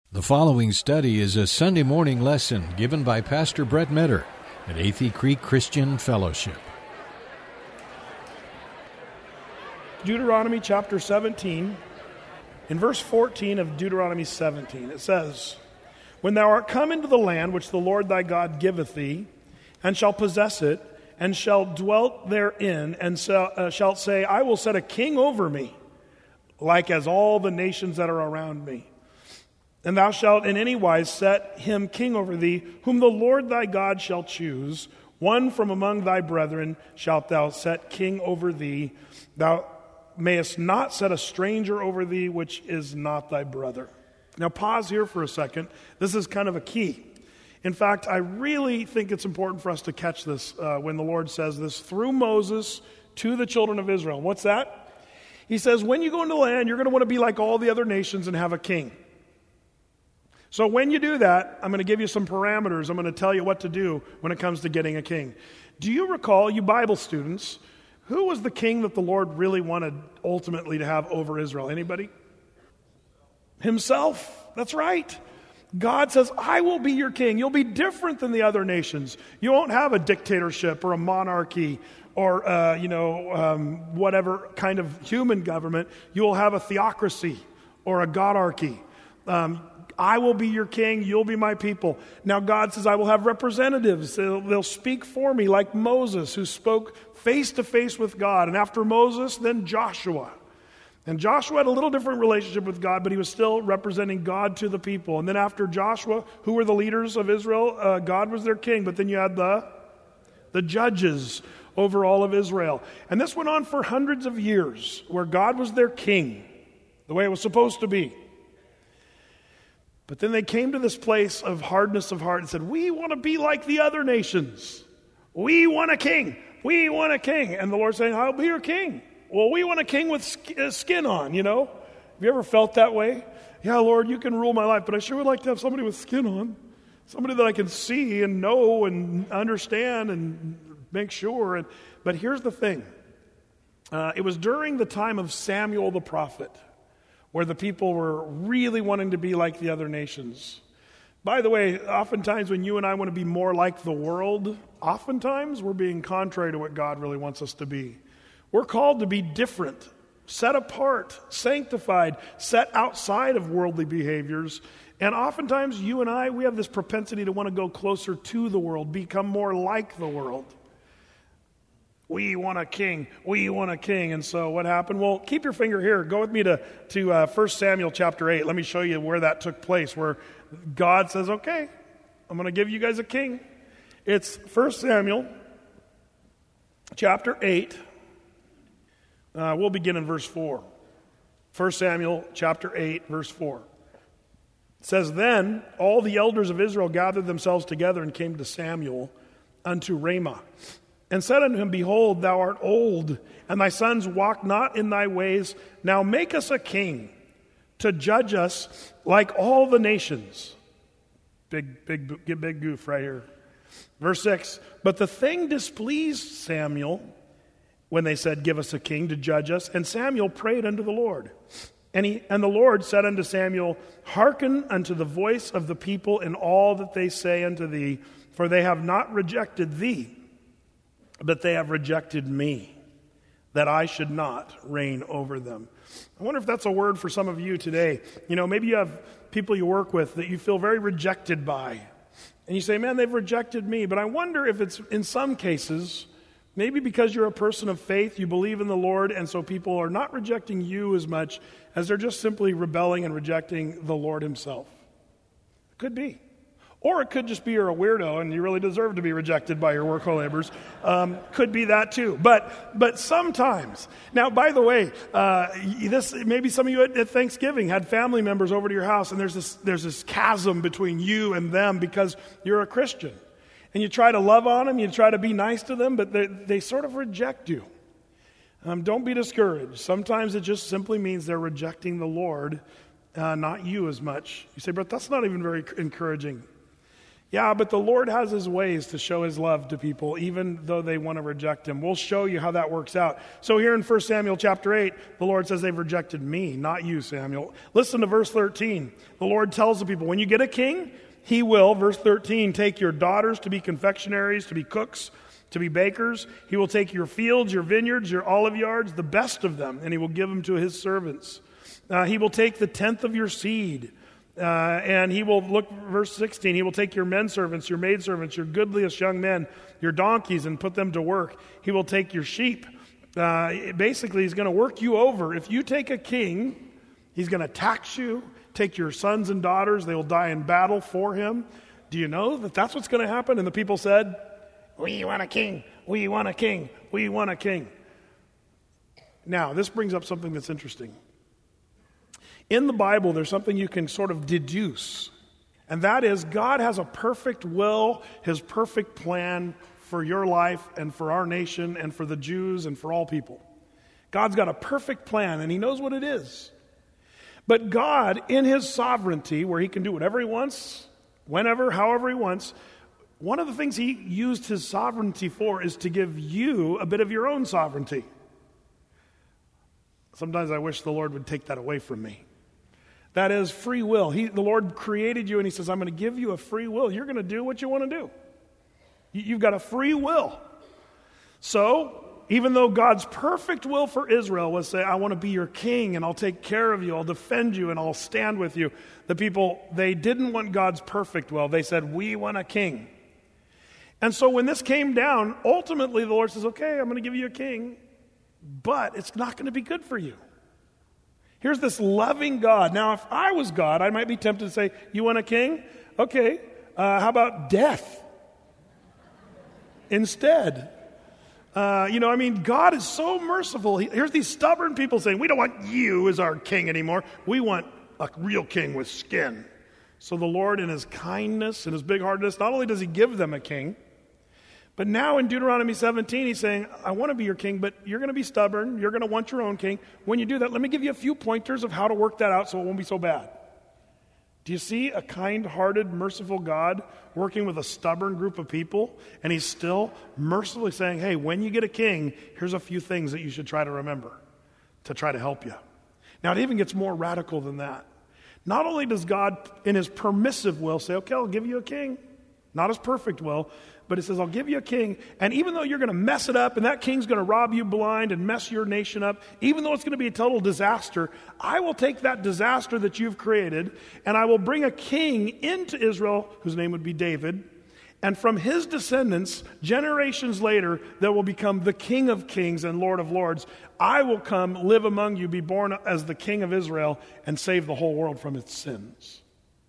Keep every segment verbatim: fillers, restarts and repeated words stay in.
The following study is a Sunday morning lesson given by Pastor Brett Metter at Athey Creek Christian Fellowship. Deuteronomy chapter seventeen, in verse fourteen of Deuteronomy seventeen, it says, "When thou art come into the land which the Lord thy God giveth thee, and shall possess it, and shall dwell therein, and shall, uh, shalt say, I will set a king over me, like as all the nations that are around me. And thou shalt in any wise set him king over thee, whom the Lord thy God shall choose. One from among thy brethren shalt thou set king over thee. Thou mayest not set a stranger over thee, which is not thy brother." Now pause here for a second. This is kind of a key. In fact, I really think it's important for us to catch this uh, when the Lord says this through Moses to the children of Israel. What's that? He says, when you go into the land, you're going to want to be like all the other nations and have a king. So when you do that, I'm going to give you some parameters. I'm going to tell you what to do when it comes to getting a king. Do you recall, you Bible students, who was the king that the Lord really wanted ultimately to have over Israel? Anybody? Himself. That's right. God says, I will be your king. You'll be different than the other nations. You won't have a dictatorship or a monarchy or, uh, you know, um, whatever kind of human government. You will have a theocracy or a godarchy. Um, I will be your king, you'll be my people. Now God says, I will have representatives. They'll, they'll speak for me like Moses, who spoke face to face with God. And after Moses, then Joshua. And Joshua had a little different relationship with God, but he was still representing God to the people. And then after Joshua, who were the leaders of Israel? Uh, God was their king. But then you had the, the judges over all of Israel. And this went on for hundreds of years, where God was their king, the way it was supposed to be. But then they came to this place of hardness of heart and said, we want to be like the other nations. We want a king. We want a king. And the Lord's saying, I'll be your king. Well, we want a king with skin on, you know. Have you ever felt that way? Yeah, Lord, you can rule my life, but I sure would like to have somebody with skin on. Somebody that I can see and know and understand and make sure. And, but here's the thing. Uh, it was during the time of Samuel the prophet, where the people were really wanting to be like the other nations. By the way, oftentimes when you and I want to be more like the world, oftentimes we're being contrary to what God really wants us to be. We're called to be different, set apart, sanctified, set outside of worldly behaviors. And oftentimes you and I, we have this propensity to want to go closer to the world, become more like the world. We want a king. We want a king. And so what happened? Well, keep your finger here. Go with me to, to uh, First Samuel chapter eight. Let me show you where that took place, where God says, okay, I'm going to give you guys a king. It's First Samuel chapter eight. Uh, we'll begin in verse four. First Samuel chapter eight, verse four. It says, Then all the elders of Israel gathered themselves together and came to Samuel unto Ramah, and said unto him, Behold, thou art old, and thy sons walk not in thy ways. Now make us a king to judge us like all the nations. Big, big, big, big goof right here. Verse six, But the thing displeased Samuel when they said, Give us a king to judge us. And Samuel prayed unto the Lord. And, he, and the Lord said unto Samuel, Hearken unto the voice of the people in all that they say unto thee, for they have not rejected thee, but they have rejected me, that I should not reign over them. I wonder if that's a word for some of you today. You know, maybe you have people you work with that you feel very rejected by. And you say, man, they've rejected me. But I wonder if it's, in some cases, maybe because you're a person of faith, you believe in the Lord, and so people are not rejecting you as much as they're just simply rebelling and rejecting the Lord himself. It could be. Or it could just be you're a weirdo and you really deserve to be rejected by your work co-laborers. Um, could be that too. But but sometimes. Now, by the way, uh, this maybe some of you at, at Thanksgiving had family members over to your house, and there's this there's this chasm between you and them because you're a Christian. And you try to love on them, you try to be nice to them, but they, they sort of reject you. Um, don't be discouraged. Sometimes it just simply means they're rejecting the Lord, uh, not you as much. You say, but that's not even very encouraging. Yeah, but the Lord has his ways to show his love to people, even though they want to reject him. We'll show you how that works out. So here in First Samuel chapter eight, the Lord says they've rejected me, not you, Samuel. Listen to verse thirteen. The Lord tells the people, when you get a king, he will, verse thirteen, take your daughters to be confectionaries, to be cooks, to be bakers. He will take your fields, your vineyards, your olive yards, the best of them, and he will give them to his servants. Uh, he will take the tenth of your seed. Uh, and he will, look, verse sixteen, he will take your men servants, your maid servants, your goodliest young men, your donkeys, and put them to work. He will take your sheep. Uh, basically, he's going to work you over. If you take a king, he's going to tax you, take your sons and daughters. They will die in battle for him. Do you know that that's what's going to happen? And the people said, we want a king. We want a king. We want a king. Now, this brings up something that's interesting. In the Bible, there's something you can sort of deduce, and that is God has a perfect will, his perfect plan for your life and for our nation and for the Jews and for all people. God's got a perfect plan, and he knows what it is. But God, in his sovereignty, where he can do whatever he wants, whenever, however he wants, one of the things he used his sovereignty for is to give you a bit of your own sovereignty. Sometimes I wish the Lord would take that away from me. That is free will. He, the Lord created you, and he says, I'm going to give you a free will. You're going to do what you want to do. You, you've got a free will. So, even though God's perfect will for Israel was say, I want to be your king, and I'll take care of you, I'll defend you, and I'll stand with you. The people, they didn't want God's perfect will. They said, we want a king. And so when this came down, ultimately the Lord says, okay, I'm going to give you a king, but it's not going to be good for you. Here's this loving God. Now, if I was God, I might be tempted to say, you want a king? Okay, uh, how about death instead? Uh, you know, I mean, God is so merciful. He, here's these stubborn people saying, we don't want you as our king anymore. We want a real king with skin. So the Lord, in his kindness and his big-heartedness, not only does he give them a king, but now in Deuteronomy seventeen, he's saying, I want to be your king, but you're going to be stubborn. You're going to want your own king. When you do that, let me give you a few pointers of how to work that out so it won't be so bad. Do you see a kind-hearted, merciful God working with a stubborn group of people? And he's still mercifully saying, hey, when you get a king, here's a few things that you should try to remember to try to help you. Now, it even gets more radical than that. Not only does God, in his permissive will, say, okay, I'll give you a king, not his perfect will, but it says, I'll give you a king, and even though you're going to mess it up, and that king's going to rob you blind and mess your nation up, even though it's going to be a total disaster, I will take that disaster that you've created, and I will bring a king into Israel, whose name would be David, and from his descendants, generations later, that will become the King of Kings and Lord of Lords. I will come, live among you, be born as the King of Israel, and save the whole world from its sins.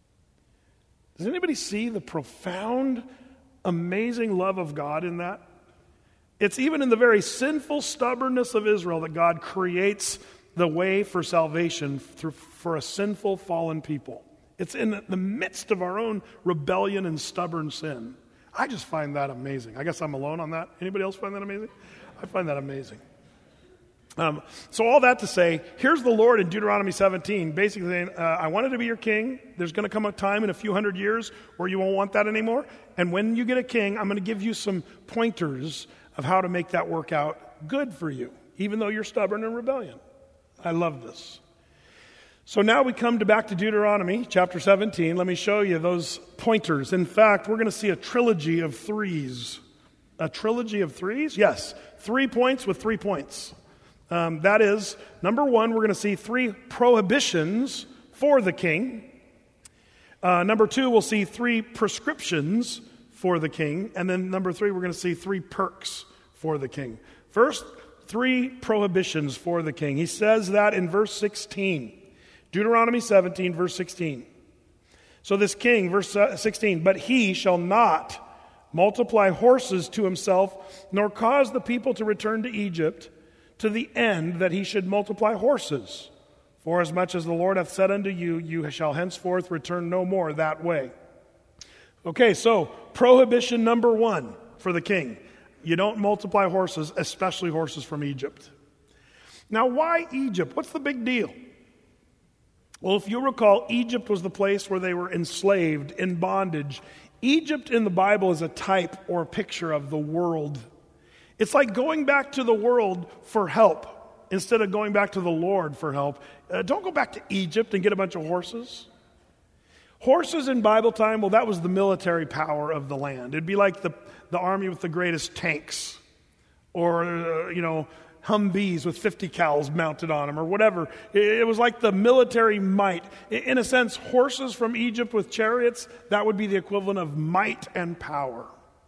Does anybody see the profound, amazing love of God in that? It's even in the very sinful stubbornness of Israel that God creates the way for salvation through, for a sinful, fallen people. It's in the midst of our own rebellion and stubborn sin. I just find that amazing. I guess I'm alone on that. Anybody else find that amazing? I find that amazing. Um, so all that to say, here's the Lord in Deuteronomy seventeen, basically saying, uh, I wanted to be your king. There's going to come a time in a few hundred years where you won't want that anymore. And when you get a king, I'm going to give you some pointers of how to make that work out good for you, even though you're stubborn and rebellion. I love this. So now we come to back to Deuteronomy chapter seventeen. Let me show you those pointers. In fact, we're going to see a trilogy of threes. A trilogy of threes? Yes. Three points with three points. Um, that is, number one, we're going to see three prohibitions for the king. Uh, number two, we'll see three prescriptions for the king. And then number three, we're going to see three perks for the king. First, three prohibitions for the king. He says that in verse sixteen. Deuteronomy seventeen, verse sixteen. So this king, verse sixteen, but he shall not multiply horses to himself, nor cause the people to return to Egypt, to the end that he should multiply horses. For as much as the Lord hath said unto you, you shall henceforth return no more that way. Okay, so prohibition number one for the king. You don't multiply horses, especially horses from Egypt. Now, why Egypt? What's the big deal? Well, if you recall, Egypt was the place where they were enslaved, in bondage, Egypt in the Bible is a type or a picture of the world. It's like going back to the world for help instead of going back to the Lord for help. Uh, don't go back to Egypt and get a bunch of horses. Horses in Bible time, well, that was the military power of the land. It'd be like the, the army with the greatest tanks, or, uh, you know, Humvees with fifty cals mounted on them, or whatever. It, it was like the military might. In, in a sense, horses from Egypt with chariots, that would be the equivalent of might and power.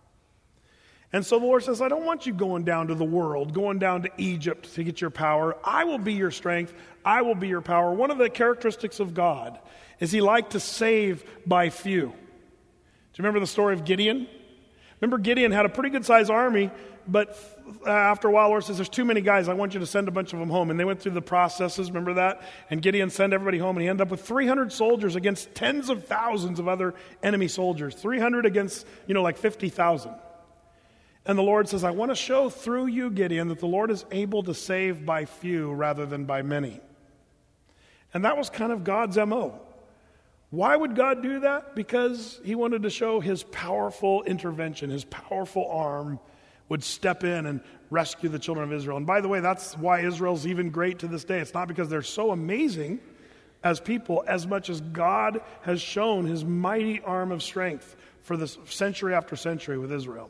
And so the Lord says, I don't want you going down to the world, going down to Egypt to get your power. I will be your strength. I will be your power. One of the characteristics of God is he liked to save by few. Do you remember the story of Gideon? Remember, Gideon had a pretty good-sized army, but after a while, the Lord says, there's too many guys. I want you to send a bunch of them home. And they went through the processes, remember that? And Gideon sent everybody home, and he ended up with three hundred soldiers against tens of thousands of other enemy soldiers. three hundred against, you know, like fifty thousand. And the Lord says, I want to show through you, Gideon, that the Lord is able to save by few rather than by many. And that was kind of God's M O. Why would God do that? Because he wanted to show his powerful intervention, his powerful arm would step in and rescue the children of Israel. And by the way, that's why Israel's even great to this day. It's not because they're so amazing as people, as much as God has shown his mighty arm of strength for this century after century with Israel.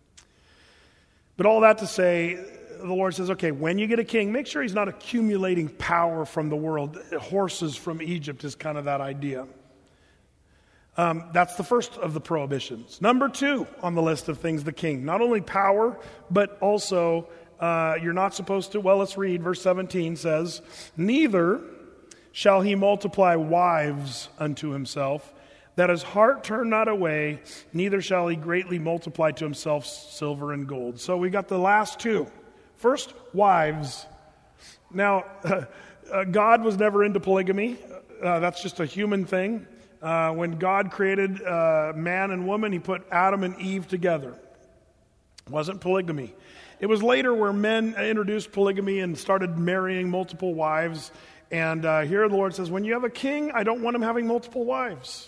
But all that to say, the Lord says, okay, when you get a king, make sure he's not accumulating power from the world. Horses from Egypt is kind of that idea. Um, that's the first of the prohibitions. Number two on the list of things, the king. Not only power, but also uh, you're not supposed to, well, let's read. Verse seventeen says, neither shall he multiply wives unto himself, that his heart turn not away, neither shall he greatly multiply to himself silver and gold. So we got the last two. First, wives. Now, uh, God was never into polygamy. Uh, that's just a human thing. Uh, when God created uh, man and woman, he put Adam and Eve together. It wasn't polygamy. It was later where men introduced polygamy and started marrying multiple wives. And uh, here the Lord says, when you have a king, I don't want him having multiple wives.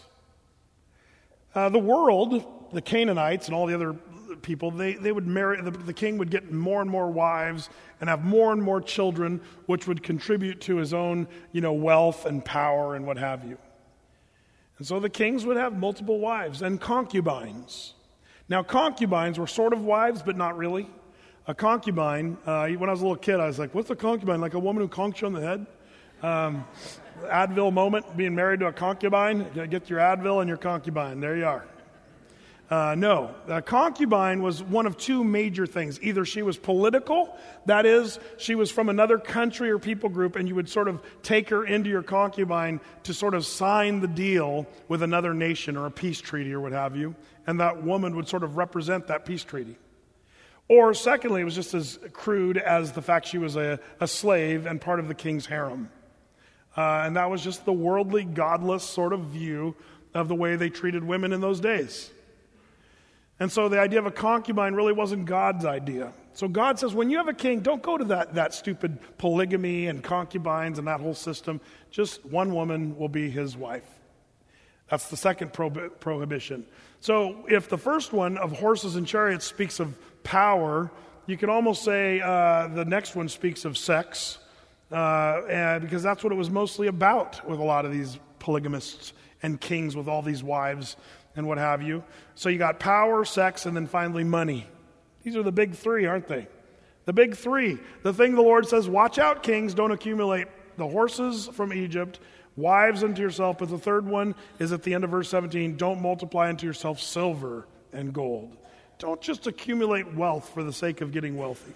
Uh, the world, the Canaanites and all the other people, they, they would marry, the, the king would get more and more wives and have more and more children, which would contribute to his own, you know, wealth and power and what have you. And so the kings would have multiple wives and concubines. Now, concubines were sort of wives, but not really. A concubine, uh, when I was a little kid, I was like, what's a concubine? Like a woman who conks you on the head? Um, Advil moment, being married to a concubine. Get your Advil and your concubine. There you are. Uh, no, a concubine was one of two major things. Either she was political, that is, she was from another country or people group, and you would sort of take her into your concubine to sort of sign the deal with another nation or a peace treaty or what have you, and that woman would sort of represent that peace treaty. Or secondly, it was just as crude as the fact she was a, a slave and part of the king's harem. Uh, and that was just the worldly, godless sort of view of the way they treated women in those days. And so the idea of a concubine really wasn't God's idea. So God says, when you have a king, don't go to that, that stupid polygamy and concubines and that whole system. Just one woman will be his wife. That's the second prohib- prohibition. So if the first one of horses and chariots speaks of power, you can almost say uh, the next one speaks of sex, uh, and because that's what it was mostly about with a lot of these polygamists and kings with all these wives and what have you. So you got power, sex, and then finally money. These are the big three, aren't they? The big three. The thing the Lord says, watch out, kings, don't accumulate the horses from Egypt, wives unto yourself. But the third one is at the end of verse seventeen, don't multiply unto yourself silver and gold. Don't just accumulate wealth for the sake of getting wealthy.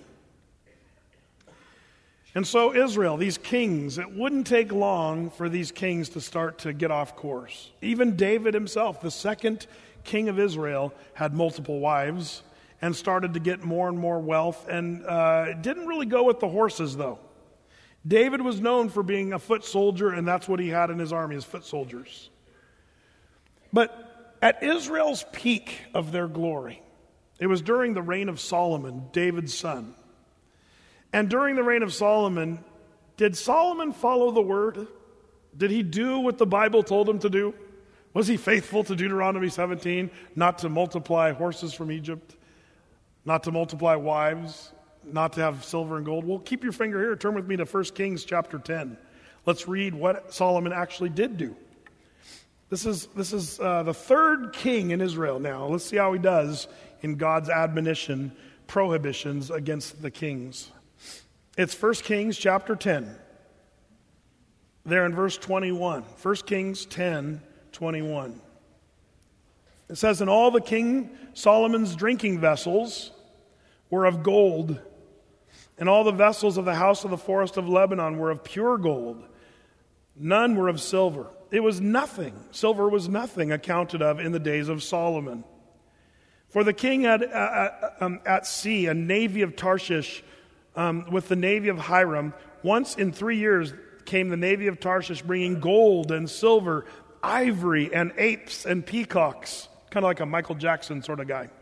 And so Israel, these kings, it wouldn't take long for these kings to start to get off course. Even David himself, the second king of Israel, had multiple wives and started to get more and more wealth, and uh, didn't really go with the horses, though. David was known for being a foot soldier, and that's what he had in his army, his foot soldiers. But at Israel's peak of their glory, it was during the reign of Solomon, David's son. And during the reign of Solomon, did Solomon follow the word? Did he do what the Bible told him to do? Was he faithful to Deuteronomy seventeen, not to multiply horses from Egypt, not to multiply wives, not to have silver and gold? Well, keep your finger here. Turn with me to First Kings chapter ten. Let's read what Solomon actually did do. This is, this is uh, the third king in Israel now. Let's see how he does in God's admonition, prohibitions against the kings. It's First Kings chapter ten. There in verse twenty-one. First Kings ten, twenty-one. It says, "And all the king Solomon's drinking vessels were of gold, and all the vessels of the house of the forest of Lebanon were of pure gold. None were of silver. It was nothing. Silver was nothing accounted of in the days of Solomon. For the king had uh, uh, um, at sea a navy of Tarshish um, with the navy of Hiram. Once in three years came the navy of Tarshish bringing gold and silver, ivory and apes and peacocks." Kind of like a Michael Jackson sort of guy.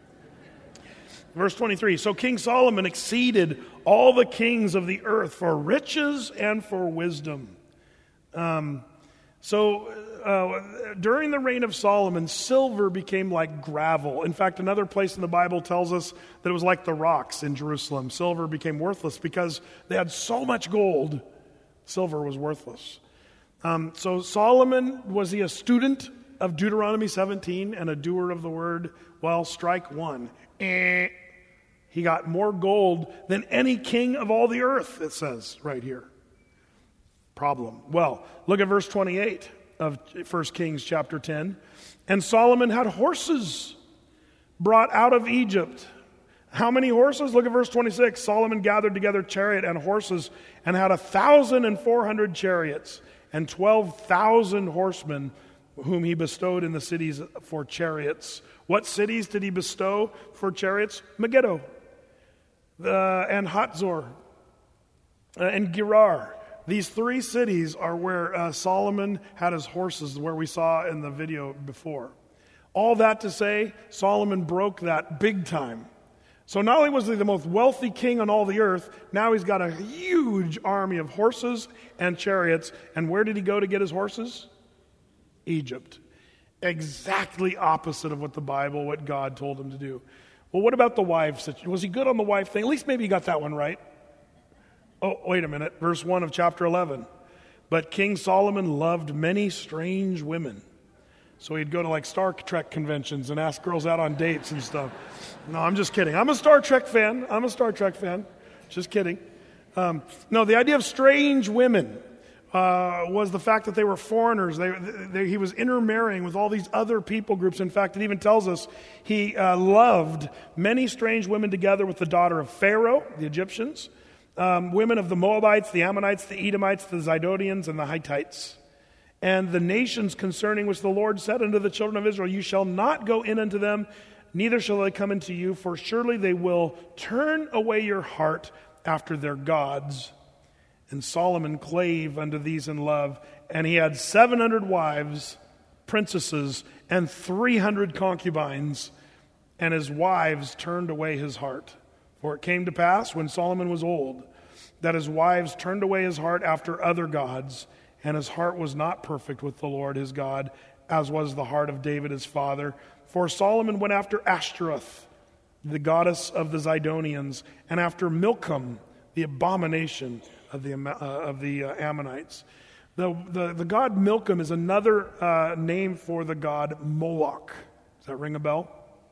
Verse twenty-three, "So King Solomon exceeded all the kings of the earth for riches and for wisdom." Um, so uh, during the reign of Solomon, silver became like gravel. In fact, another place in the Bible tells us that it was like the rocks in Jerusalem. Silver became worthless because they had so much gold. Silver was worthless. Um, so Solomon, was he a student of Deuteronomy seventeen and a doer of the word? Well, strike one. Eh. He got more gold than any king of all the earth, it says right here. Problem. Well, look at verse twenty-eight of First Kings chapter ten. "And Solomon had horses brought out of Egypt." How many horses? Look at verse twenty-six. "Solomon gathered together chariot and horses and had a thousand and four hundred chariots and twelve thousand horsemen whom he bestowed in the cities for chariots." What cities did he bestow for chariots? Megiddo, uh, and Hatzor, uh, and Gerar. These three cities are where uh, Solomon had his horses, where we saw in the video before. All that to say, Solomon broke that big time. So not only was he the most wealthy king on all the earth, now he's got a huge army of horses and chariots. And where did he go to get his horses? Egypt. Exactly opposite of what the Bible, what God told him to do. Well, what about the wife situation? Was he good on the wife thing? At least maybe he got that one right. Oh, wait a minute. Verse one of chapter eleven. "But King Solomon loved many strange women." So he'd go to like Star Trek conventions and ask girls out on dates and stuff. No, I'm just kidding. I'm a Star Trek fan. I'm a Star Trek fan. Just kidding. Um, no, the idea of strange women uh, was the fact that they were foreigners. They, they, he was intermarrying with all these other people groups. In fact, it even tells us he uh, loved many strange women together with the daughter of Pharaoh, the Egyptians, um, women of the Moabites, the Ammonites, the Edomites, the Zidonians, and the Hittites. "And the nations concerning which the Lord said unto the children of Israel, You shall not go in unto them, neither shall they come into you, for surely they will turn away your heart after their gods. And Solomon clave unto these in love, and he had seven hundred wives, princesses, and three hundred concubines, and his wives turned away his heart. For it came to pass, when Solomon was old, that his wives turned away his heart after other gods, and his heart was not perfect with the Lord his God, as was the heart of David his father. For Solomon went after Ashtoreth, the goddess of the Zidonians, and after Milcom, the abomination of the uh, of the uh, Ammonites." The, the the god Milcom is another uh, name for the god Moloch. Does that ring a bell?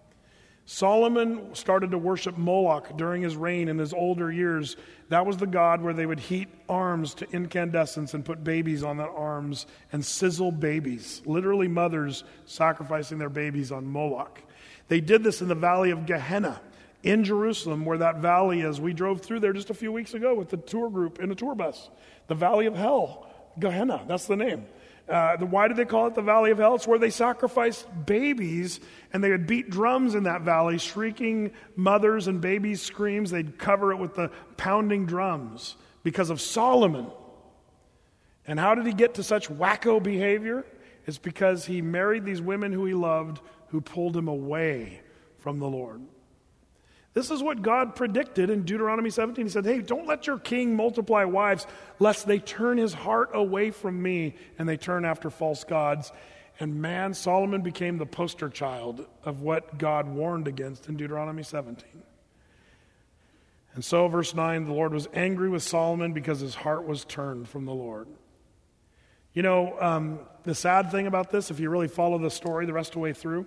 Solomon started to worship Moloch during his reign in his older years. That was the god where they would heat arms to incandescence and put babies on the arms and sizzle babies. Literally mothers sacrificing their babies on Moloch. They did this in the valley of Gehenna in Jerusalem, where that valley is. We drove through there just a few weeks ago with the tour group in a tour bus. The Valley of Hell, Gehenna, that's the name. Uh, the, why did they call it the Valley of Hell? It's where they sacrificed babies, and they would beat drums in that valley, shrieking mothers and babies' screams. They'd cover it with the pounding drums because of Solomon. And how did he get to such wacko behavior? It's because he married these women who he loved, who pulled him away from the Lord. This is what God predicted in Deuteronomy seventeen. He said, hey, don't let your king multiply wives, lest they turn his heart away from me and they turn after false gods. And man, Solomon became the poster child of what God warned against in Deuteronomy seventeen. And so, verse nine, the Lord was angry with Solomon because his heart was turned from the Lord. You know, um, the sad thing about this, if you really follow the story the rest of the way through,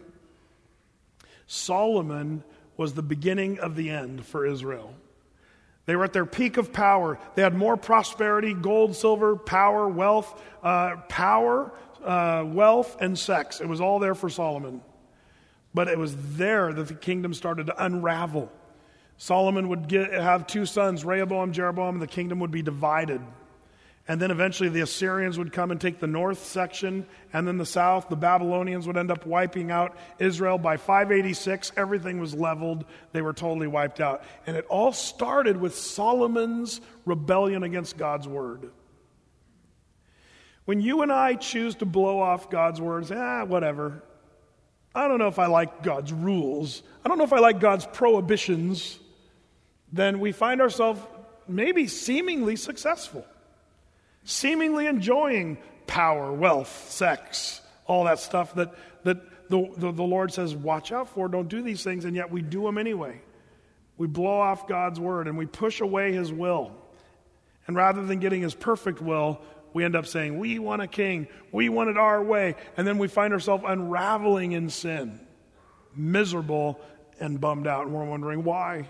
Solomon was the beginning of the end for Israel. They were at their peak of power. They had more prosperity, gold, silver, power, wealth, uh, power, uh, wealth, and sex. It was all there for Solomon. But it was there that the kingdom started to unravel. Solomon would get, have two sons, Rehoboam, Jeroboam, and the kingdom would be divided. And then eventually the Assyrians would come and take the north section, and then the south. The Babylonians would end up wiping out Israel. By five eighty-six, everything was leveled. They were totally wiped out. And it all started with Solomon's rebellion against God's word. When you and I choose to blow off God's words, ah, whatever. I don't know if I like God's rules. I don't know if I like God's prohibitions. Then we find ourselves maybe seemingly successful. Seemingly enjoying power, wealth, sex, all that stuff that, that the, the, the Lord says, watch out for, don't do these things, and yet we do them anyway. We blow off God's word and we push away his will. And rather than getting his perfect will, we end up saying, we want a king, we want it our way, and then we find ourselves unraveling in sin, miserable and bummed out, and we're wondering why.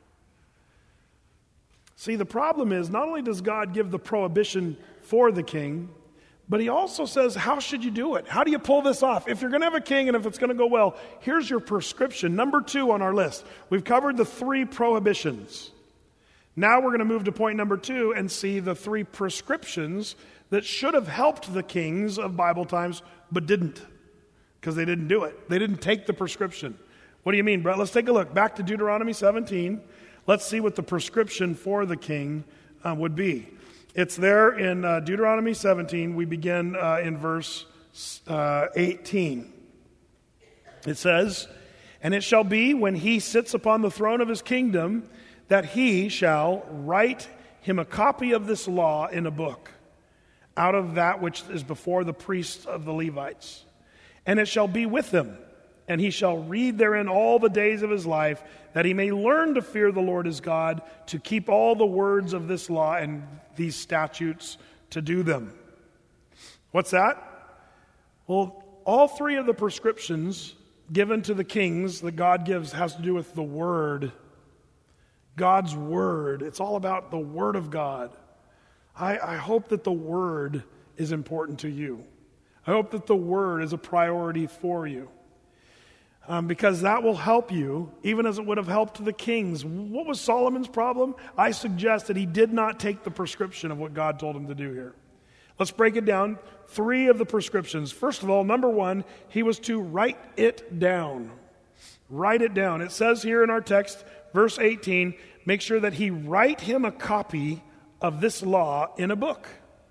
See, the problem is, not only does God give the prohibition for the king, but he also says, how should you do it? How do you pull this off? If you're going to have a king and if it's going to go well, here's your prescription. Number two on our list. We've covered the three prohibitions. Now we're going to move to point number two and see the three prescriptions that should have helped the kings of Bible times, but didn't, because they didn't do it. They didn't take the prescription. What do you mean, Brett? Let's take a look. Back to Deuteronomy seventeen. Let's see what the prescription for the king uh, would be. It's there in uh, Deuteronomy seventeen. We begin uh, in verse uh, eighteen. It says, "And it shall be when he sits upon the throne of his kingdom that he shall write him a copy of this law in a book, out of that which is before the priests of the Levites. And it shall be with him, and he shall read therein all the days of his life, that he may learn to fear the Lord his God, to keep all the words of this law and these statutes to do them." What's that? Well, all three of the prescriptions given to the kings that God gives has to do with the word. God's word. It's all about the word of God. I, I hope that the word is important to you. I hope that the word is a priority for you. Um, because that will help you, even as it would have helped the kings. What was Solomon's problem? I suggest that he did not take the prescription of what God told him to do here. Let's break it down. Three of the prescriptions. First of all, number one, he was to write it down. Write it down. It says here in our text, verse eighteen, make sure that he write him a copy of this law in a book.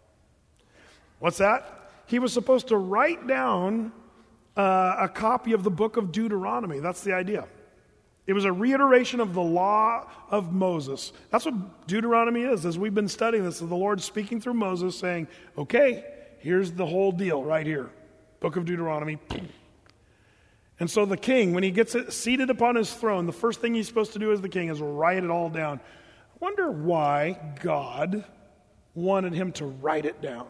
What's that? He was supposed to write down uh, a copy of the book of Deuteronomy. That's the idea. It was a reiteration of the law of Moses. That's what Deuteronomy is. As we've been studying this, is the Lord speaking through Moses saying, okay, here's the whole deal right here. Book of Deuteronomy. And so the king, when he gets seated upon his throne, the first thing he's supposed to do as the king is write it all down. I wonder why God wanted him to write it down.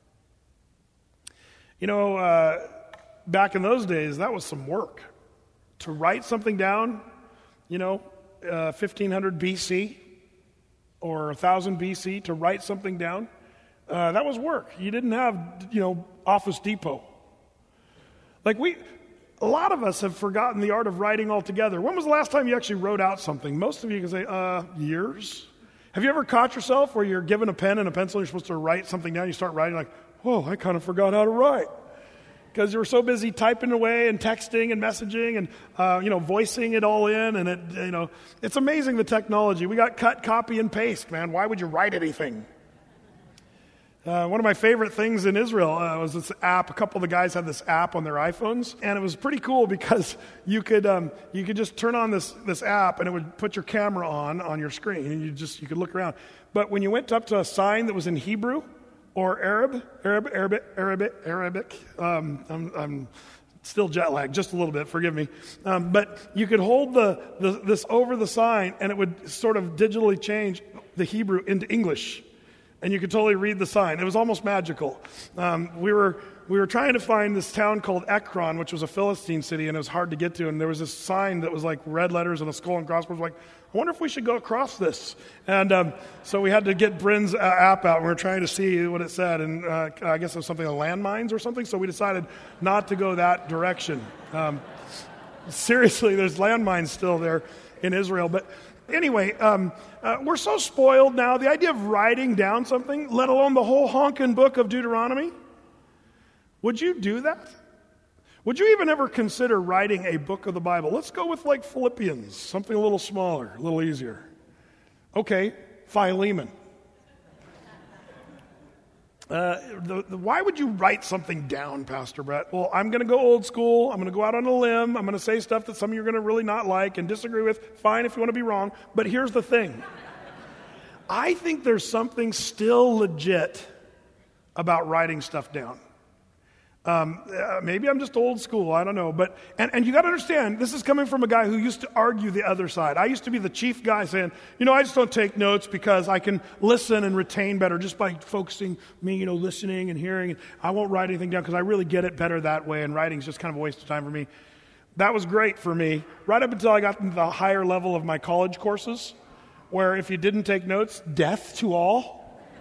You know, uh, back in those days, that was some work. To write something down, you know, uh, fifteen hundred B C or one thousand B C, to write something down, uh, that was work. You didn't have, you know, Office Depot. Like we... A lot of us have forgotten the art of writing altogether. When was the last time you actually wrote out something? Most of you can say, uh, years. Have you ever caught yourself where you're given a pen and a pencil and you're supposed to write something down? You start writing like, whoa, I kind of forgot how to write. Because you were so busy typing away and texting and messaging and, uh, you know, voicing it all in. And, it, you know, it's amazing the technology. We got cut, copy, and paste, man. Why would you write anything? Uh, one of my favorite things in Israel uh, was this app. A couple of the guys had this app on their iPhones, and it was pretty cool because you could um, you could just turn on this this app, and it would put your camera on on your screen, and you just you could look around. But when you went up to a sign that was in Hebrew or Arab, Arab, Arabic, Arabic, Arabic. Um, I'm, I'm still jet lagged, just a little bit, forgive me. Um, but you could hold the, the this over the sign, and it would sort of digitally change the Hebrew into English. And you could totally read the sign. It was almost magical. Um, we were we were trying to find this town called Ekron, which was a Philistine city, and it was hard to get to. And there was this sign that was like red letters and a skull and crossbones. Like, I wonder if we should go across this. And um, so we had to get Bryn's uh, app out, and we were trying to see what it said. And uh, I guess it was something like landmines or something. So we decided not to go that direction. Um, seriously, there's landmines still there in Israel. But anyway, um, uh, we're so spoiled now. The idea of writing down something, let alone the whole honkin' book of Deuteronomy, would you do that? Would you even ever consider writing a book of the Bible? Let's go with like Philippians, something a little smaller, a little easier. Okay, Philemon. Uh, the, the, why would you write something down, Pastor Brett? Well, I'm going to go old school. I'm going to go out on a limb. I'm going to say stuff that some of you are going to really not like and disagree with. Fine if you want to be wrong. But here's the thing. I think there's something still legit about writing stuff down. Um, uh, maybe I'm just old school. I don't know. But and, and you got to understand, this is coming from a guy who used to argue the other side. I used to be the chief guy saying, you know, I just don't take notes because I can listen and retain better just by focusing me, you know, listening and hearing. I won't write anything down because I really get it better that way, and writing's just kind of a waste of time for me. That was great for me right up until I got into the higher level of my college courses, where if you didn't take notes, death to all.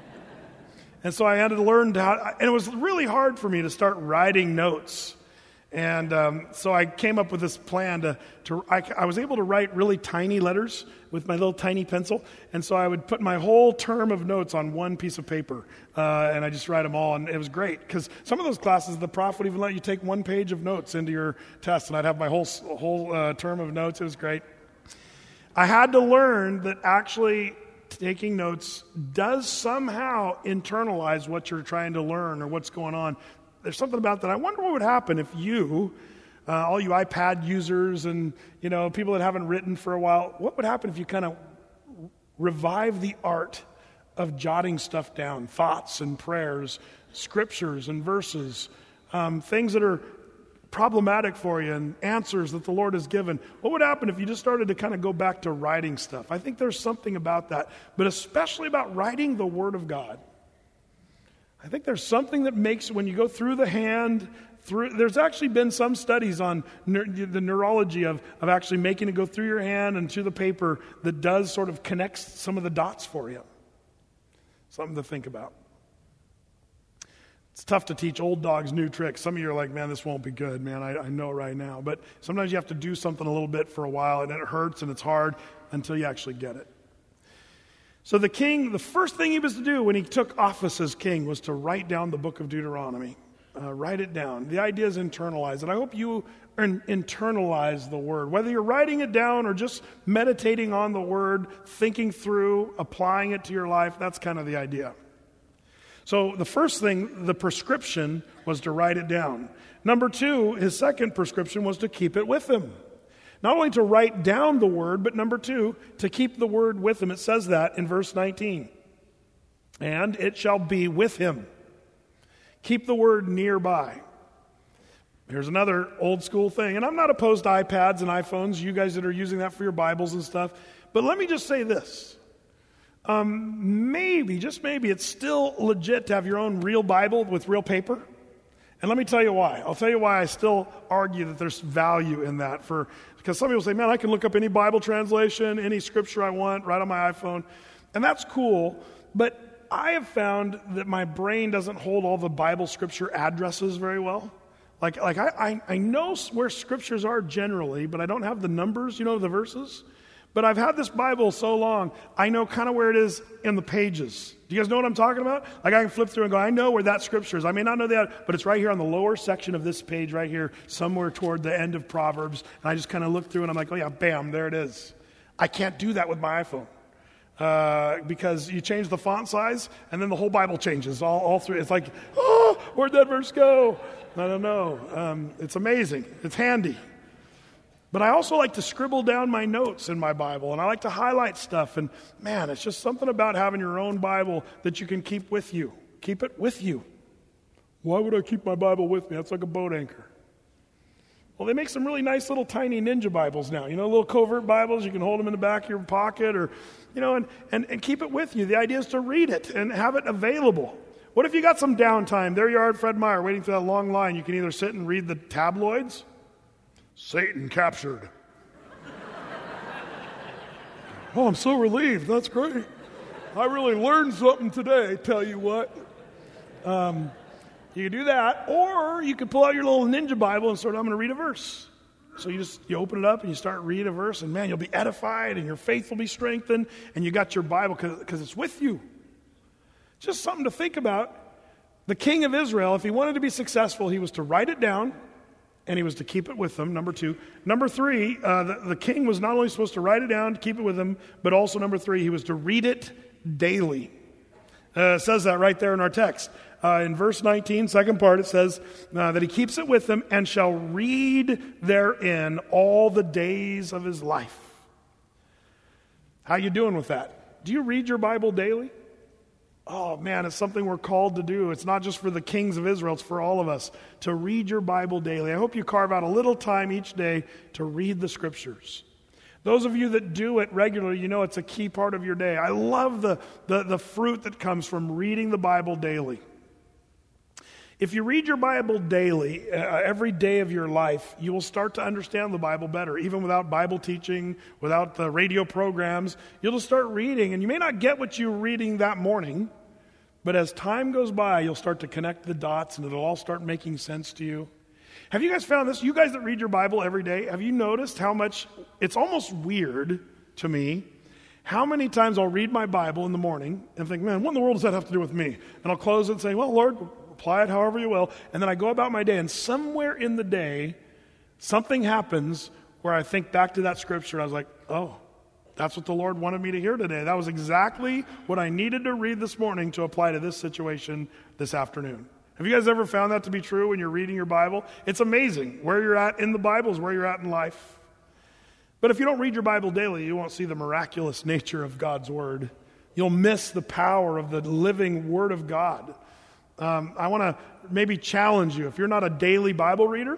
And so I had to learn how, and it was really hard for me to start writing notes. And um, so I came up with this plan to, to I, I was able to write really tiny letters with my little tiny pencil. And so I would put my whole term of notes on one piece of paper, uh, and I just write them all. And it was great, because some of those classes, the prof would even let you take one page of notes into your test, and I'd have my whole, whole uh, term of notes. It was great. I had to learn that actually taking notes does somehow internalize what you're trying to learn or what's going on. There's something about that. I wonder what would happen if you, uh, all you iPad users and, you know, people that haven't written for a while, what would happen if you kind of revive the art of jotting stuff down, thoughts and prayers, scriptures and verses, um, things that are problematic for you and answers that the Lord has given. What would happen if you just started to kind of go back to writing stuff? I think there's something about that, but especially about writing the Word of God. I think there's something that makes, when you go through the hand, through, there's actually been some studies on neur- the neurology of, of actually making it go through your hand and to the paper that does sort of connects some of the dots for you. Something to think about. It's tough to teach old dogs new tricks. Some of you are like, man, this won't be good, man. I, I know right now. But sometimes you have to do something a little bit for a while, and it hurts and it's hard until you actually get it. So the king, the first thing he was to do when he took office as king was to write down the book of Deuteronomy. Uh, write it down. The idea is internalize. And I hope you in, internalize the word. Whether you're writing it down or just meditating on the word, thinking through, applying it to your life, that's kind of the idea. So the first thing, the prescription, was to write it down. Number two, his second prescription was to keep it with him. Not only to write down the word, but number two, to keep the word with him. It says that in verse nineteen. And it shall be with him. Keep the word nearby. Here's another old school thing. And I'm not opposed to iPads and iPhones, you guys that are using that for your Bibles and stuff. But let me just say this. Um, maybe, just maybe, it's still legit to have your own real Bible with real paper. And let me tell you why. I'll tell you why I still argue that there's value in that. For because some people say, man, I can look up any Bible translation, any scripture I want, right on my iPhone. And that's cool. But I have found that my brain doesn't hold all the Bible scripture addresses very well. Like, like I, I, I know where scriptures are generally, but I don't have the numbers, you know, the verses. But I've had this Bible so long, I know kind of where it is in the pages. Do you guys know what I'm talking about? Like I can flip through and go, I know where that scripture is. I may not know that, but it's right here on the lower section of this page right here, somewhere toward the end of Proverbs. And I just kind of look through and I'm like, oh yeah, bam, there it is. I can't do that with my iPhone. Uh, because you change the font size and then the whole Bible changes all, all through. It's like, oh, where'd that verse go? I don't know. Um, it's amazing. It's handy. But I also like to scribble down my notes in my Bible, and I like to highlight stuff. And man, it's just something about having your own Bible that you can keep with you. Keep it with you. Why would I keep my Bible with me? That's like a boat anchor. Well, they make some really nice little tiny ninja Bibles now. You know, little covert Bibles. You can hold them in the back of your pocket or, you know, and, and, and keep it with you. The idea is to read it and have it available. What if you got some downtime? There you are at Fred Meyer waiting for that long line. You can either sit and read the tabloids. Satan captured. Oh, I'm so relieved. That's great. I really learned something today, tell you what. Um, you can do that, or you can pull out your little ninja Bible and start, I'm going to read a verse. So you just, you open it up and you start reading a verse, and man, you'll be edified and your faith will be strengthened, and you got your Bible because it's with you. Just something to think about. The king of Israel, if he wanted to be successful, he was to write it down, and he was to keep it with him, number two. Number three, uh, the, the king was not only supposed to write it down, keep it with him, but also, number three, he was to read it daily. Uh, it says that right there in our text. Uh, in verse nineteen, second part, it says uh, that he keeps it with him and shall read therein all the days of his life. How you doing with that? Do you read your Bible daily? Oh man, it's something we're called to do. It's not just for the kings of Israel, it's for all of us to read your Bible daily. I hope you carve out a little time each day to read the scriptures. Those of you that do it regularly, you know it's a key part of your day. I love the, the, the fruit that comes from reading the Bible daily. If you read your Bible daily, uh, every day of your life, you will start to understand the Bible better. Even without Bible teaching, without the radio programs, you'll just start reading. And you may not get what you're reading that morning, but as time goes by, you'll start to connect the dots and it'll all start making sense to you. Have you guys found this? You guys that read your Bible every day, have you noticed how much, it's almost weird to me, how many times I'll read my Bible in the morning and think, man, what in the world does that have to do with me? And I'll close it and say, well, Lord, apply it however you will. And then I go about my day, and somewhere in the day, something happens where I think back to that scripture. I was like, oh, that's what the Lord wanted me to hear today. That was exactly what I needed to read this morning to apply to this situation this afternoon. Have you guys ever found that to be true when you're reading your Bible? It's amazing. Where you're at in the Bible is where you're at in life. But if you don't read your Bible daily, you won't see the miraculous nature of God's Word. You'll miss the power of the living Word of God. Um, I want to maybe challenge you. If you're not a daily Bible reader,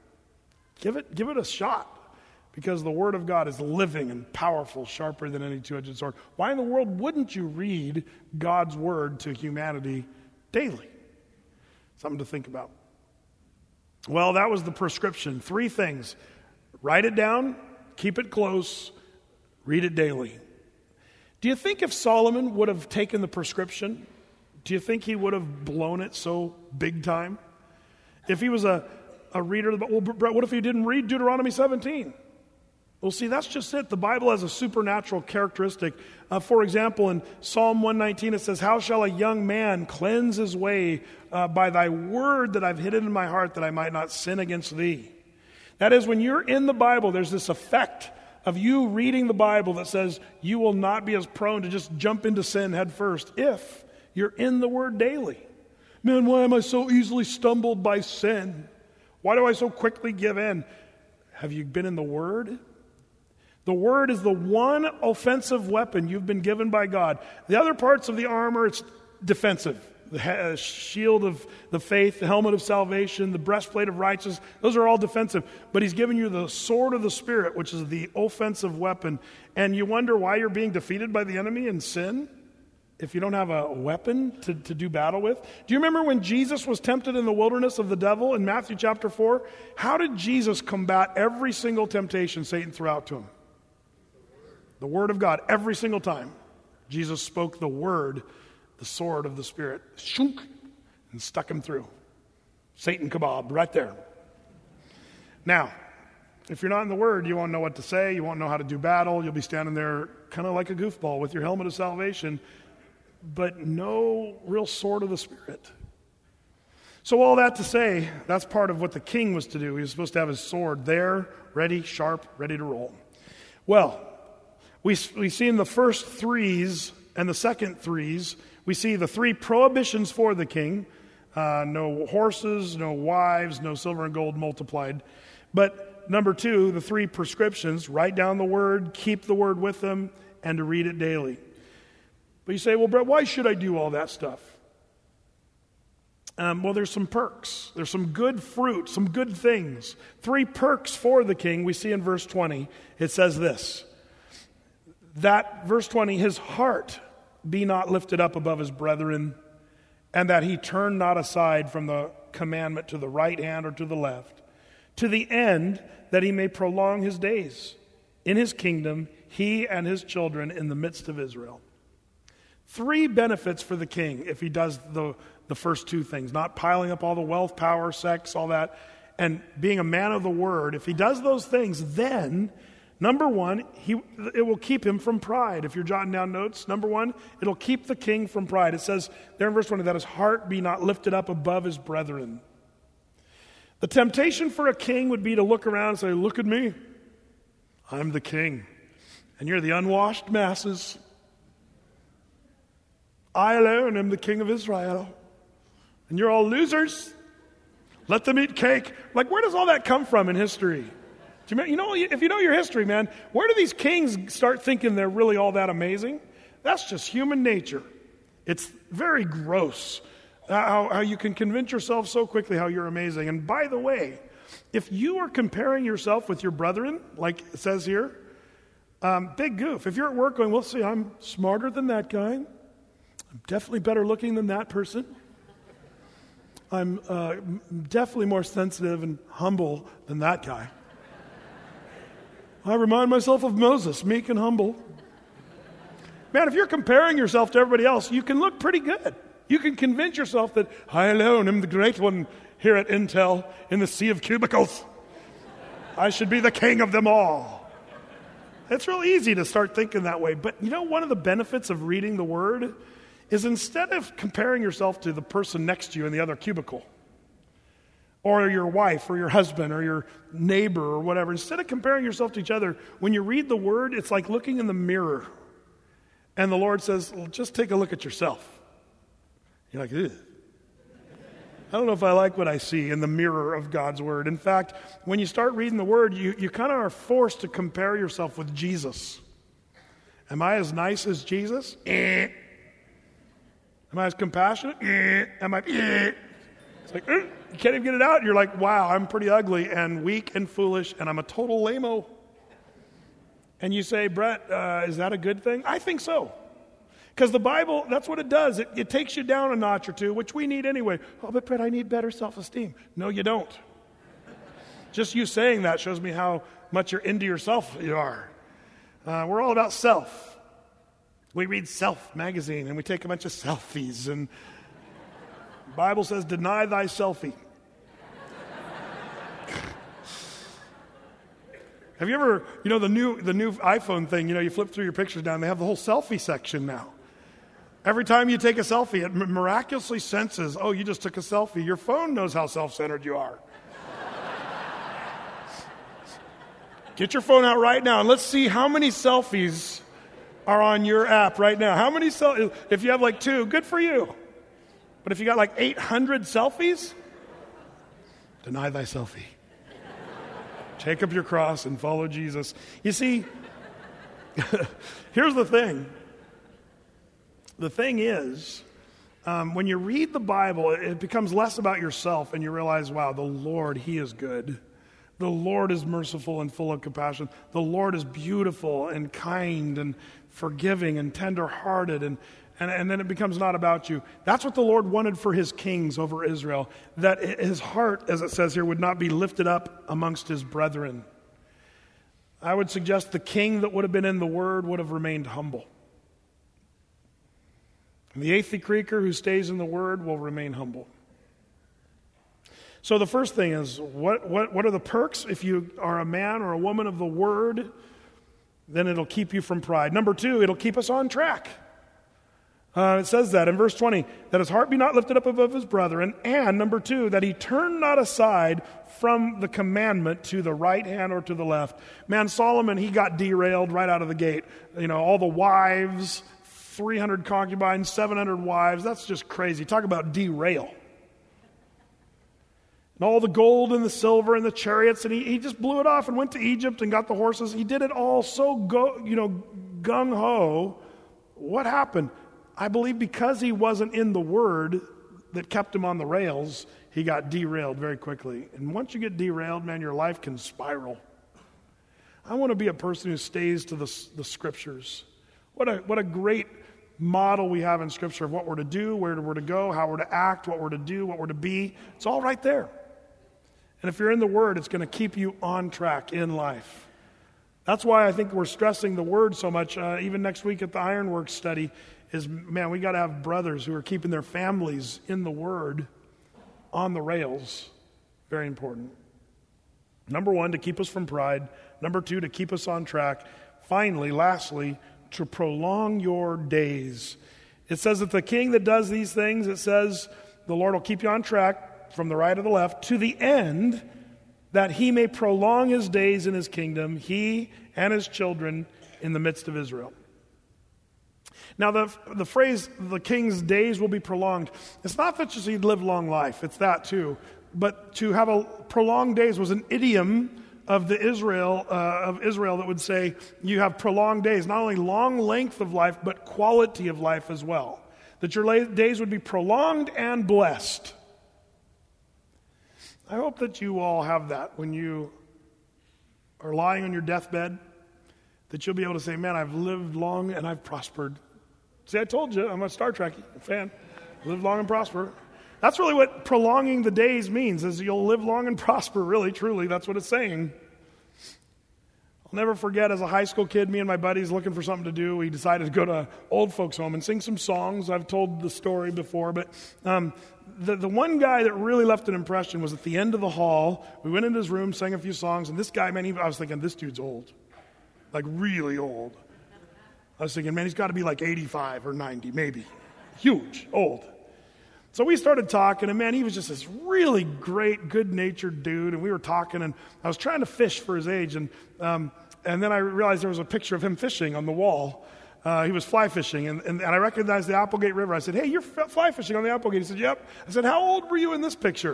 give it, give it a shot. Because the Word of God is living and powerful, sharper than any two-edged sword. Why in the world wouldn't you read God's Word to humanity daily? Something to think about. Well, that was the prescription. Three things. Write it down, keep it close, read it daily. Do you think if Solomon would have taken the prescription, do you think he would have blown it so big time? If he was a, a reader, well, Brett, what if he didn't read Deuteronomy seventeen? Well, see, that's just it. The Bible has a supernatural characteristic. Uh, for example, in Psalm one nineteen, it says, how shall a young man cleanse his way uh, by thy word that I've hidden in my heart that I might not sin against thee? That is, when you're in the Bible, there's this effect of you reading the Bible that says you will not be as prone to just jump into sin head first if you're in the Word daily. Man, why am I so easily stumbled by sin? Why do I so quickly give in? Have you been in the Word? The Word is the one offensive weapon you've been given by God. The other parts of the armor, it's defensive. The shield of the faith, the helmet of salvation, the breastplate of righteousness, those are all defensive. But He's given you the sword of the Spirit, which is the offensive weapon. And you wonder why you're being defeated by the enemy in sin? If you don't have a weapon to, to do battle with? Do you remember when Jesus was tempted in the wilderness of the devil in Matthew chapter four? How did Jesus combat every single temptation Satan threw out to him? The Word of God, every single time. Jesus spoke the Word, the sword of the Spirit, shunk, and stuck him through. Satan kebab, right there. Now, if you're not in the Word, you won't know what to say, you won't know how to do battle, you'll be standing there kind of like a goofball with your helmet of salvation, but no real sword of the Spirit. So all that to say, that's part of what the king was to do. He was supposed to have his sword there, ready, sharp, ready to roll. Well, we, we see in the first threes and the second threes, we see the three prohibitions for the king. Uh, no horses, no wives, no silver and gold multiplied. But number two, the three prescriptions, write down the Word, keep the Word with them, and to read it daily. But you say, well, Brett, why should I do all that stuff? Um, well, there's some perks. There's some good fruit, some good things. Three perks for the king we see in verse twenty. It says this, that, verse twenty, his heart be not lifted up above his brethren, and that he turn not aside from the commandment to the right hand or to the left, to the end that he may prolong his days in his kingdom, he and his children in the midst of Israel. Three benefits for the king if he does the, the first two things, not piling up all the wealth, power, sex, all that, and being a man of the word. If he does those things, then, number one, he, it will keep him from pride. If you're jotting down notes, number one, it'll keep the king from pride. It says there in verse twenty, that his heart be not lifted up above his brethren. The temptation for a king would be to look around and say, look at me, I'm the king, and you're the unwashed masses. I alone am the king of Israel, and you're all losers. Let them eat cake. Like, where does all that come from in history? Do you, you know, if you know your history, man, where do these kings start thinking they're really all that amazing? That's just human nature. It's very gross how, how you can convince yourself so quickly how you're amazing. And by the way, if you are comparing yourself with your brethren, like it says here, um, big goof. If you're at work going, well, see, I'm smarter than that guy. I'm definitely better looking than that person. I'm uh, definitely more sensitive and humble than that guy. I remind myself of Moses, meek and humble. Man, if you're comparing yourself to everybody else, you can look pretty good. You can convince yourself that I alone am the great one here at Intel in the sea of cubicles. I should be the king of them all. It's real easy to start thinking that way. But you know, one of the benefits of reading the Word is instead of comparing yourself to the person next to you in the other cubicle, or your wife or your husband or your neighbor or whatever, instead of comparing yourself to each other, when you read the Word, it's like looking in the mirror. And the Lord says, well, just take a look at yourself. You're like, ugh. I don't know if I like what I see in the mirror of God's Word. In fact, when you start reading the Word, you, you kind of are forced to compare yourself with Jesus. Am I as nice as Jesus? Eh. Am I as compassionate? Eh. Am I? Eh. It's like, eh. You can't even get it out. And you're like, wow, I'm pretty ugly and weak and foolish, and I'm a total lame-o. And you say, Brett, uh, is that a good thing? I think so. Because the Bible, that's what it does. It, it takes you down a notch or two, which we need anyway. Oh, but Brett, I need better self-esteem. No, you don't. Just you saying that shows me how much you're into yourself you are. Uh, we're all about self. We read Self magazine, and we take a bunch of selfies. And the Bible says, deny thy selfie. Have you ever, you know, the new the new iPhone thing, you know, you flip through your pictures down, they have the whole selfie section now. Every time you take a selfie, it miraculously senses, oh, you just took a selfie. Your phone knows how self-centered you are. Get your phone out right now, and let's see how many selfies are on your app right now. How many selfies? If you have like two, good for you. But if you got like eight hundred selfies, deny thy selfie. Take up your cross and follow Jesus. You see, here's the thing. The thing is, um, when you read the Bible, it becomes less about yourself, and you realize, wow, the Lord, He is good. The Lord is merciful and full of compassion. The Lord is beautiful and kind and forgiving and tender-hearted, and And, and then it becomes not about you. That's what the Lord wanted for His kings over Israel, that His heart, as it says here, would not be lifted up amongst His brethren. I would suggest the king that would have been in the Word would have remained humble. And the eighth creaker who stays in the Word will remain humble. So the first thing is, what, what, what are the perks? If you are a man or a woman of the Word, then it'll keep you from pride. Number two, it'll keep us on track. Uh, it says that in verse twenty, that his heart be not lifted up above his brethren, and number two, that he turn not aside from the commandment to the right hand or to the left. Man, Solomon, he got derailed right out of the gate. You know, all the wives, three hundred concubines, seven hundred wives, that's just crazy. Talk about derail. And all the gold and the silver and the chariots, and he, he just blew it off and went to Egypt and got the horses. He did it all so, go, you know, gung-ho. What happened? I believe because he wasn't in the Word, that kept him on the rails, he got derailed very quickly. And once you get derailed, man, your life can spiral. I want to be a person who stays to the, the Scriptures. What a, what a great model we have in Scripture of what we're to do, where we're to go, how we're to act, what we're to do, what we're to be. It's all right there. And if you're in the Word, it's going to keep you on track in life. That's why I think we're stressing the Word so much. Uh, even next week at the Ironworks study is, man, we got to have brothers who are keeping their families in the Word on the rails. Very important. Number one, to keep us from pride. Number two, to keep us on track. Finally, lastly, to prolong your days. It says that the king that does these things, it says the Lord will keep you on track from the right or the left to the end that he may prolong his days in his kingdom, he and his children in the midst of Israel. Now, the, the phrase, the king's days will be prolonged, it's not that just he'd live long life, it's that too. But to have a prolonged days was an idiom of the Israel uh, of Israel that would say you have prolonged days, not only long length of life, but quality of life as well. That your la- days would be prolonged and blessed. I hope that you all have that when you are lying on your deathbed, that you'll be able to say, man, I've lived long and I've prospered. See, I told you, I'm a Star Trek fan. Live long and prosper. That's really what prolonging the days means, is you'll live long and prosper, really, truly. That's what it's saying. I'll never forget, as a high school kid, me and my buddies looking for something to do, we decided to go to old folks' home and sing some songs. I've told the story before, but um, the, the one guy that really left an impression was at the end of the hall. We went into his room, sang a few songs, and this guy, man, he, I was thinking, this dude's old. Like, really old. I was thinking, man, he's got to be like eighty-five or ninety, maybe. Huge, old. So we started talking, and man, he was just this really great, good-natured dude, and we were talking, and I was trying to fish for his age, and um, and then I realized there was a picture of him fishing on the wall. Uh, he was fly fishing, and, and, and I recognized the Applegate River. I said, hey, you're f- fly fishing on the Applegate. He said, yep. I said, how old were you in this picture?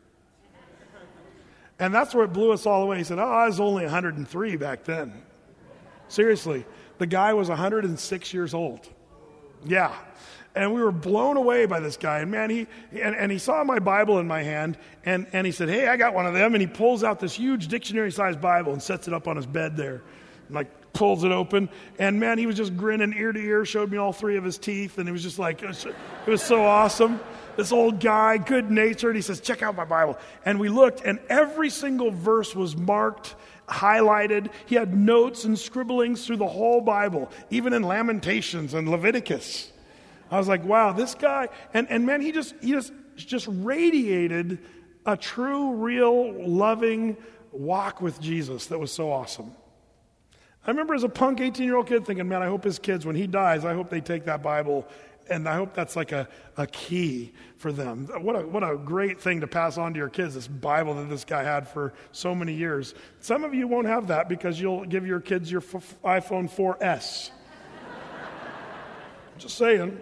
And that's where it blew us all away. He said, oh, I was only one hundred three back then. Seriously, the guy was one hundred six years old. Yeah. And we were blown away by this guy. And man, he and, and he saw my Bible in my hand, and, and he said, hey, I got one of them. And he pulls out this huge dictionary-sized Bible and sets it up on his bed there. And like pulls it open. And man, he was just grinning ear to ear, showed me all three of his teeth. And it was just like, it was, it was so awesome. This old guy, good-natured. He says, check out my Bible. And we looked, and every single verse was marked, highlighted. He had notes and scribblings through the whole Bible, even in Lamentations and Leviticus. I was like, wow, this guy, and, and man, he just he just just radiated a true, real, loving walk with Jesus that was so awesome. I remember as a punk eighteen-year-old kid thinking, man, I hope his kids, when he dies, I hope they take that Bible, and I hope that's like a, a key for them. What a what a great thing to pass on to your kids, this Bible that this guy had for so many years. Some of you won't have that because you'll give your kids your f- iPhone four S. Just saying.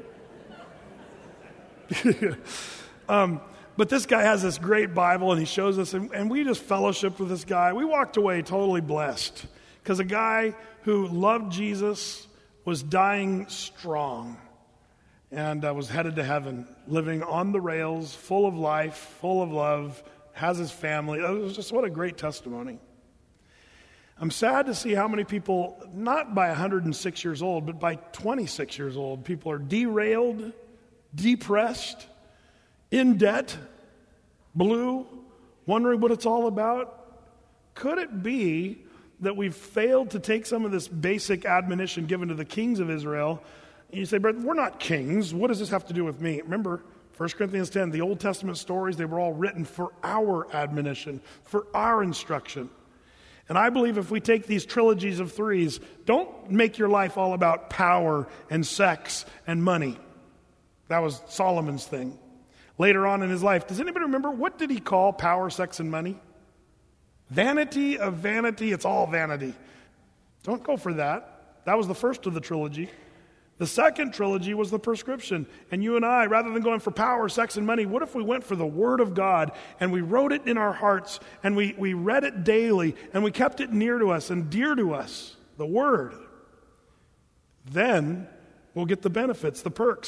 um, but this guy has this great Bible, and he shows us, and, and we just fellowshiped with this guy. We walked away totally blessed because a guy who loved Jesus was dying strong and uh, was headed to heaven, living on the rails, full of life, full of love, has his family. It was just what a great testimony. I'm sad to see how many people, not by one hundred six years old, but by twenty-six years old, people are derailed, depressed, in debt, blue, wondering what it's all about. Could it be that we've failed to take some of this basic admonition given to the kings of Israel? And you say, but we're not kings. What does this have to do with me? Remember, First Corinthians ten, the Old Testament stories, they were all written for our admonition, for our instruction. And I believe if we take these trilogies of threes, don't make your life all about power and sex and money. That was Solomon's thing. Later on in his life, does anybody remember, what did he call power, sex, and money? Vanity of vanity, it's all vanity. Don't go for that. That was the first of the trilogy. The second trilogy was the prescription. And you and I, rather than going for power, sex, and money, what if we went for the Word of God and we wrote it in our hearts and we, we read it daily and we kept it near to us and dear to us, the Word? Then we'll get the benefits, the perks.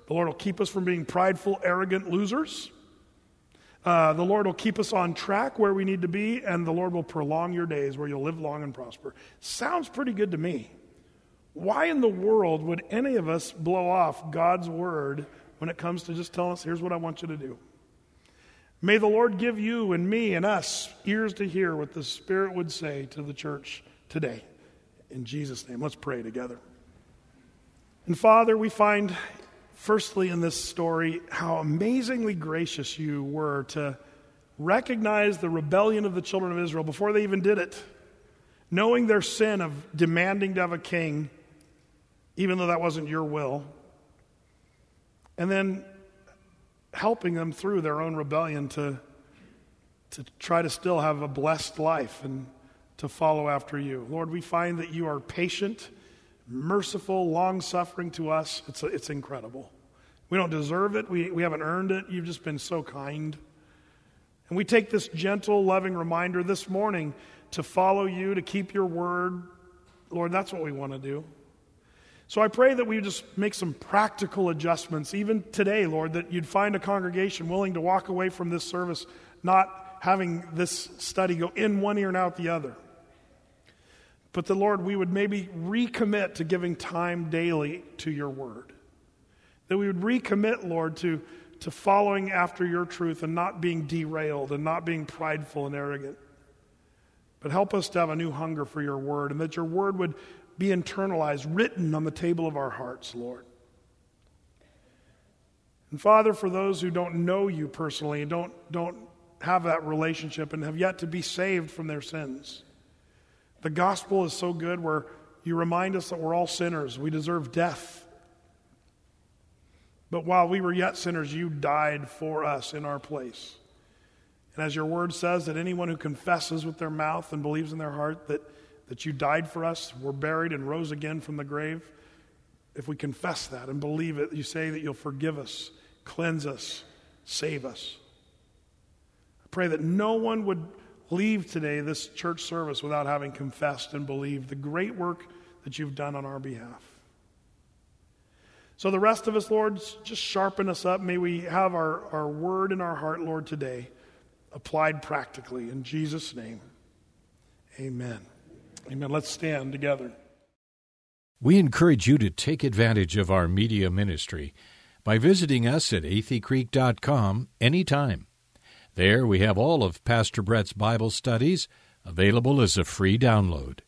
The Lord will keep us from being prideful, arrogant losers. Uh, the Lord will keep us on track where we need to be, and the Lord will prolong your days where you'll live long and prosper. Sounds pretty good to me. Why in the world would any of us blow off God's word when it comes to just telling us, here's what I want you to do? May the Lord give you and me and us ears to hear what the Spirit would say to the church today. In Jesus' name, let's pray together. And Father, we find firstly in this story how amazingly gracious you were to recognize the rebellion of the children of Israel before they even did it, knowing their sin of demanding to have a king, even though that wasn't your will, and then helping them through their own rebellion to, to try to still have a blessed life and to follow after you. Lord, we find that you are patient, merciful, long-suffering to us. It's, it's incredible. We don't deserve it. We, we haven't earned it. You've just been so kind. And we take this gentle, loving reminder this morning to follow you, to keep your word. Lord, that's what we want to do. So I pray that we just make some practical adjustments, even today, Lord, that you'd find a congregation willing to walk away from this service not having this study go in one ear and out the other. But the Lord, we would maybe recommit to giving time daily to your word. That we would recommit, Lord, to, to following after your truth and not being derailed and not being prideful and arrogant. But help us to have a new hunger for your word, and that your word would be internalized, written on the table of our hearts, Lord. And Father, for those who don't know you personally and don't, don't have that relationship and have yet to be saved from their sins, the gospel is so good where you remind us that we're all sinners. We deserve death. But while we were yet sinners, you died for us in our place. And as your word says, that anyone who confesses with their mouth and believes in their heart that, that you died for us, were buried, and rose again from the grave, if we confess that and believe it, you say that you'll forgive us, cleanse us, save us. I pray that no one would leave today this church service without having confessed and believed the great work that you've done on our behalf. So the rest of us, Lord, just sharpen us up. May we have our, our word in our heart, Lord, today, applied practically. In Jesus' name, amen. Amen. Let's stand together. We encourage you to take advantage of our media ministry by visiting us at athey creek dot com anytime. There we have all of Pastor Brett's Bible studies available as a free download.